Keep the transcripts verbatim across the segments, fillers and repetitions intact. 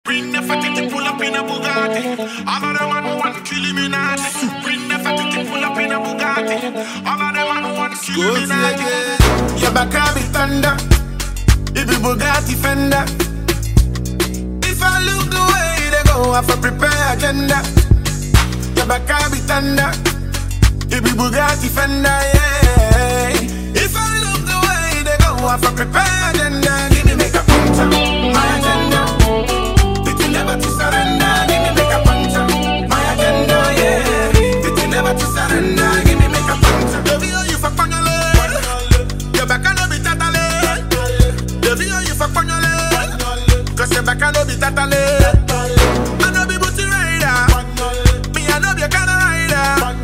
Bring the fatty pull up in a Bugatti. All of them man want kill Illuminati. Bring the fatty pull up in a Bugatti. All of them man want kill Illuminati. Your back a bit thunder. It be Bugatti Fender. If I look the way they go, I for prepare agenda. Your back a bit thunder. It be Bugatti Fender, yeah. If I look the way they go, I for prepare agenda. Give me make a punch up, my agenda. Did you never to surrender? Give me make a punch up, my agenda, yeah. Did you never to surrender? Give me make a punch up. The video you fuck on your leg. Your back a no be tatale. The video you fuck on your leg. Cause your back a no be tatale. I no be booty rider. Me I no be a kind of rider.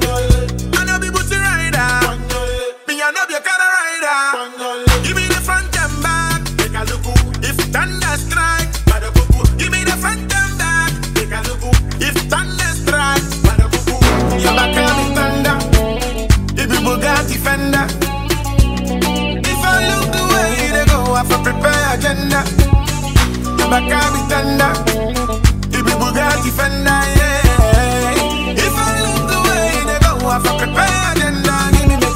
I know you kind of rider. Give me the front and back. Take a look. If thunder strike, give me the front and back. Take a look. If thunder strike, your back can be thunder. If you Bugatti Fender. If I look the way they go, I for prepare agenda. Your back can be thunder. If you Bugatti Fender, yeah. If I look the way they go, I for prepare agenda. Give me the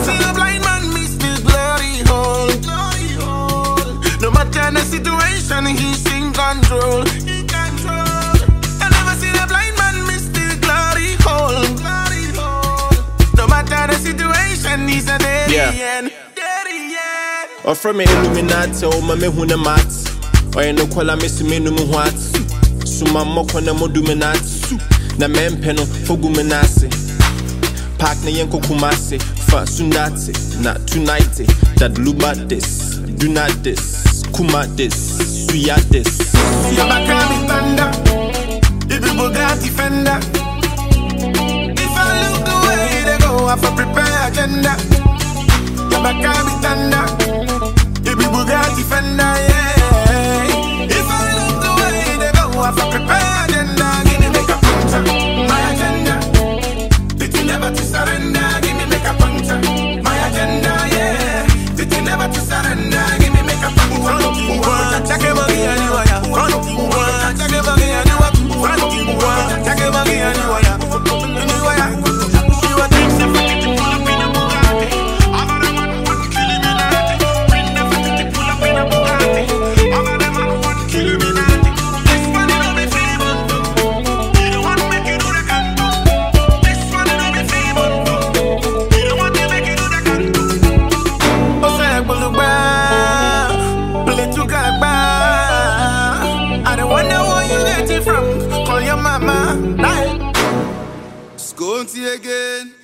the situation, he's in control. In control. I never see a blind man miss the glory hole. Glory hole. No matter the situation, he's a daddy yeah. Daddy yeah. Or from me Illuminati, or my mehuna mat. Or you know, call a miss me no what. Suma mokona moduminati. Na mempeno foguminasi. Park na yenko kumasi. Fa sundati. Na tonight. That luba this. Do not this. Kuma this, suya this. Your back can be thunder. If you Bugatti Fender. If I look the way they go, I for prepare agenda. Your back can be thunder. If you Bugatti Fender, yeah. If I look the way they go, I for prepare agenda. Give me make a punch up, my agenda. Did you never to surrender? Give me make a punch up, my agenda, yeah. Did you never to surrender? Give me make a punch up. Take a buggy and you are front. Take a buggy and you are front. Take a buggy and you are you are drinks the fatty pull up in a Bugatti. All of them man want kill Illuminati. Bring the fatty pull up in a Bugatti. All of them man want kill Illuminati. This one it don't be feeble. You don't want to make you do the canto. This one it don't be feeble. You don't want to make you do the canto. Oh say Buluba. I don't wonder where you get it from. Call your mama. Night. Sconti again.